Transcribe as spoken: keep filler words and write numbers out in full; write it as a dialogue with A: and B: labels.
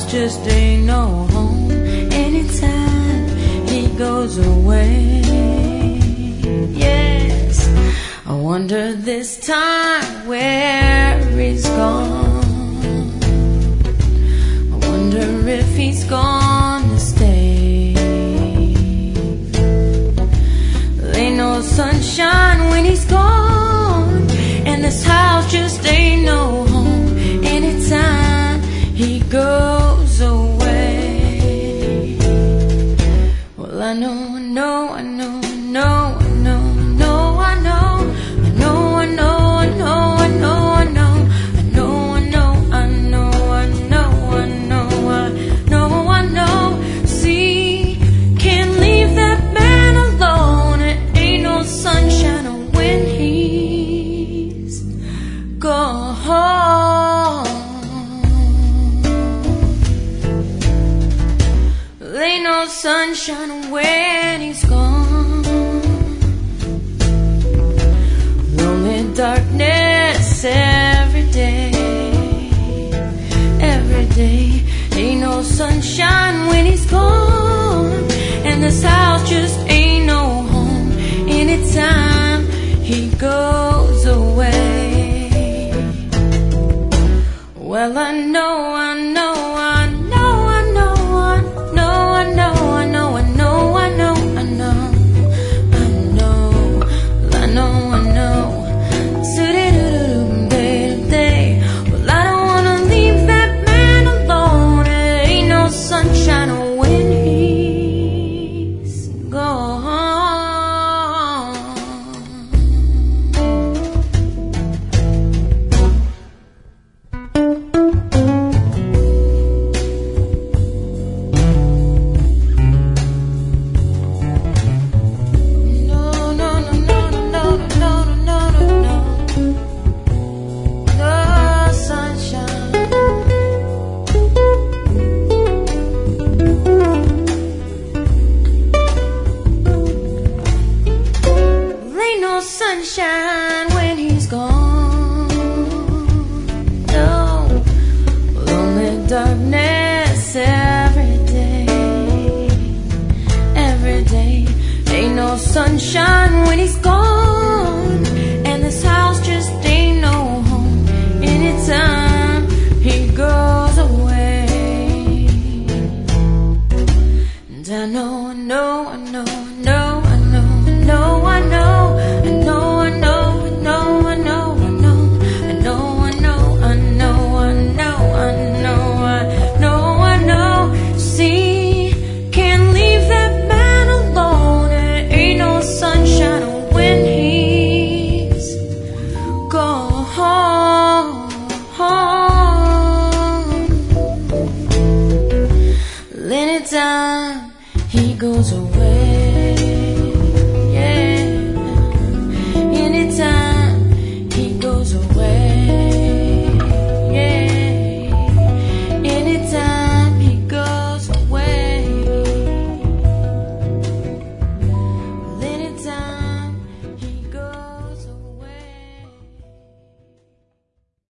A: house just ain't no home anytime he goes away. Yes, I wonder this time where he's gone. I wonder if he's gonna stay. There ain't no sunshine when he's gone, and this house just ain't no home anytime he goes away. Well, I know, I know, I know, I know, I know, I know, I know, I know, I know, I know, I know, I know, I know, I know, I know, I know, I know, I know. See, can't leave that man alone. It ain't no sunshine when he's gone. Ain't no sunshine when he's gone. Lonely darkness every day, every day. Ain't no sunshine when he's gone, and this house just ain't no home anytime he goes away. Well, I know, I know, I know, I know, I know, I know, I know, I know, I know, I know, I know, I know, I know. Well, I don't wanna leave that man alone. It ain't no sunshine when he's gone. Sunshine when he's gone. No, lonely darkness every day, every day. Ain't no sunshine when he's gone, and this house just ain't no home anytime he goes away. And I know, I know, I know, I know, I know, I know, I know. I know, I know, I know, I know, I know, I know, I know, I know, I know, I know, I know, I know. See, can't leave that man alone. It ain't no sunshine when he's gone. Anytime he goes away.